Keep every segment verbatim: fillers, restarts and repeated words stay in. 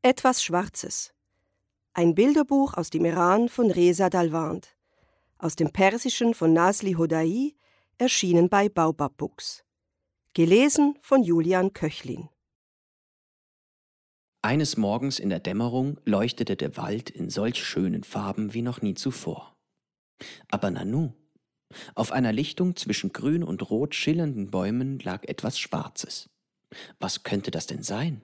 Etwas Schwarzes. Ein Bilderbuch aus dem Iran von Reza Dalwand. Aus dem Persischen von Nazli Hodai, erschienen bei Baobab Books. Gelesen von Julian Köchlin. Eines Morgens in der Dämmerung leuchtete der Wald in solch schönen Farben wie noch nie zuvor. Aber Nanu, auf einer Lichtung zwischen grün und rot schillernden Bäumen lag etwas Schwarzes. Was könnte das denn sein?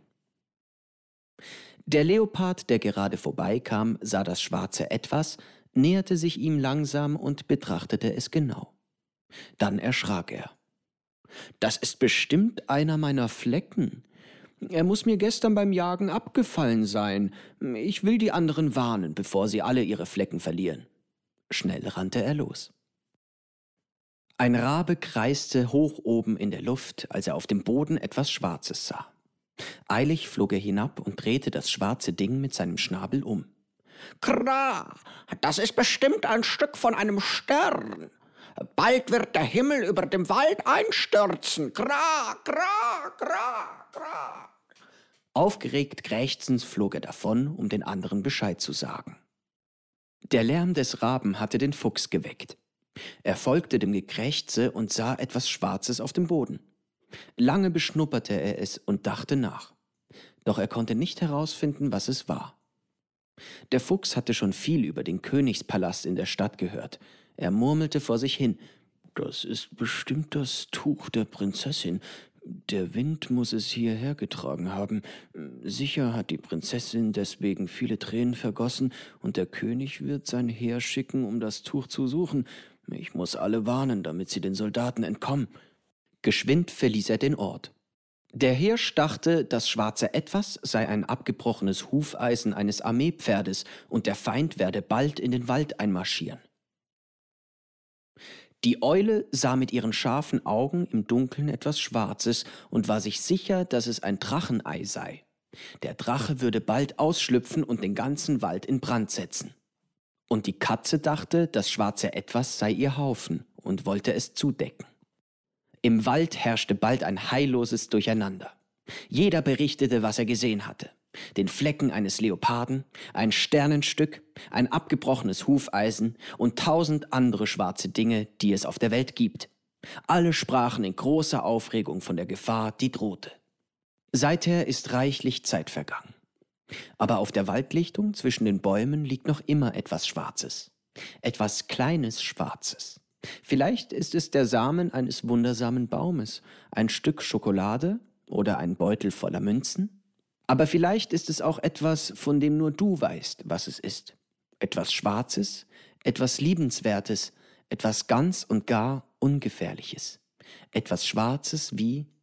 Der Leopard, der gerade vorbeikam, sah das schwarze Etwas, näherte sich ihm langsam und betrachtete es genau. Dann erschrak er. »Das ist bestimmt einer meiner Flecken. Er muss mir gestern beim Jagen abgefallen sein. Ich will die anderen warnen, bevor sie alle ihre Flecken verlieren.« Schnell rannte er los. Ein Rabe kreiste hoch oben in der Luft, als er auf dem Boden etwas Schwarzes sah. Eilig flog er hinab und drehte das schwarze Ding mit seinem Schnabel um. »Kra, das ist bestimmt ein Stück von einem Stern. Bald wird der Himmel über dem Wald einstürzen. Kra, kra, kra, kra.« Aufgeregt krächzend flog er davon, um den anderen Bescheid zu sagen. Der Lärm des Raben hatte den Fuchs geweckt. Er folgte dem Gekrächze und sah etwas Schwarzes auf dem Boden. Lange beschnupperte er es und dachte nach. Doch er konnte nicht herausfinden, was es war. Der Fuchs hatte schon viel über den Königspalast in der Stadt gehört. Er murmelte vor sich hin. »Das ist bestimmt das Tuch der Prinzessin. Der Wind muss es hierher getragen haben. Sicher hat die Prinzessin deswegen viele Tränen vergossen und der König wird sein Heer schicken, um das Tuch zu suchen. Ich muss alle warnen, damit sie den Soldaten entkommen.« Geschwind verließ er den Ort. Der Hirsch dachte, das schwarze Etwas sei ein abgebrochenes Hufeisen eines Armeepferdes und der Feind werde bald in den Wald einmarschieren. Die Eule sah mit ihren scharfen Augen im Dunkeln etwas Schwarzes und war sich sicher, dass es ein Drachenei sei. Der Drache würde bald ausschlüpfen und den ganzen Wald in Brand setzen. Und die Katze dachte, das schwarze Etwas sei ihr Haufen und wollte es zudecken. Im Wald herrschte bald ein heilloses Durcheinander. Jeder berichtete, was er gesehen hatte. Den Flecken eines Leoparden, ein Sternenstück, ein abgebrochenes Hufeisen und tausend andere schwarze Dinge, die es auf der Welt gibt. Alle sprachen in großer Aufregung von der Gefahr, die drohte. Seither ist reichlich Zeit vergangen. Aber auf der Waldlichtung zwischen den Bäumen liegt noch immer etwas Schwarzes. Etwas Kleines Schwarzes. Vielleicht ist es der Samen eines wundersamen Baumes, ein Stück Schokolade oder ein Beutel voller Münzen. Aber vielleicht ist es auch etwas, von dem nur du weißt, was es ist. Etwas Schwarzes, etwas Liebenswertes, etwas ganz und gar Ungefährliches. Etwas Schwarzes wie